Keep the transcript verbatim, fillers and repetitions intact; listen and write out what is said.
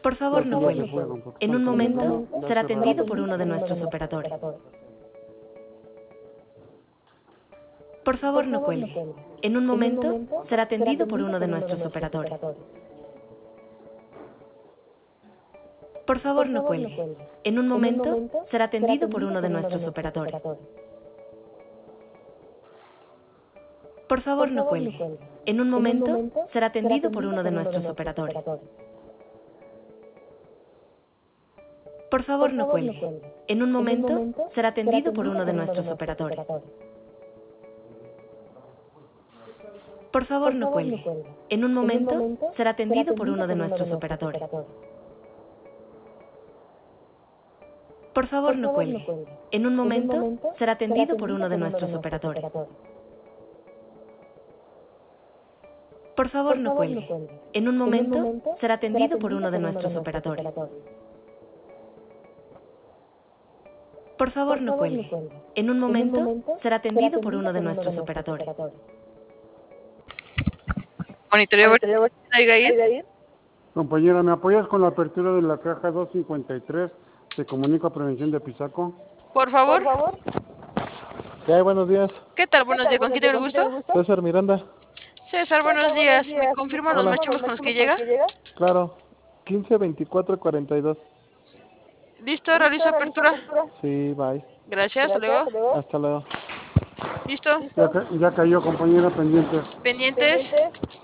Por favor, no cuelgue. En un momento será atendido por uno de nuestros operadores. Por favor, no cuelgue. En un momento será atendido por uno de nuestros operadores. Por favor, no cuelgue. En un momento será atendido por uno de nuestros operadores. Por favor, no cuelgue. En un momento será atendido por uno de nuestros operadores. Por favor, no cuelgue. En un momento será atendido por uno de nuestros operadores. Por favor, no cuelgue. En un momento será atendido por uno de nuestros operadores. Por favor, no cuelgue. En un momento será atendido por uno de nuestros operadores. Por favor, no cuelgue. En un momento será atendido por uno de nuestros operadores. Por favor, no cuelgue. En un momento será atendido por uno de nuestros operadores. Monitoreo, Abigail. Compañera, ¿me apoyas con la apertura de la caja doscientos cincuenta y tres? Te comunico a prevención de Pisaco. Por favor. ¿Qué hay? Buenos días. ¿Qué tal? Buenos días. ¿Con quién tengo el gusto? César Miranda. César, buenos días. ¿Me confirman los máximos con los que llega? Claro. quince, veinticuatro, cuarenta y dos. ¿Listo? ¿Realizo apertura? Sí, bye. Gracias. Hasta luego. Hasta luego. ¿Listo? Ya, ca ya cayó, compañera, pendientes. Pendientes.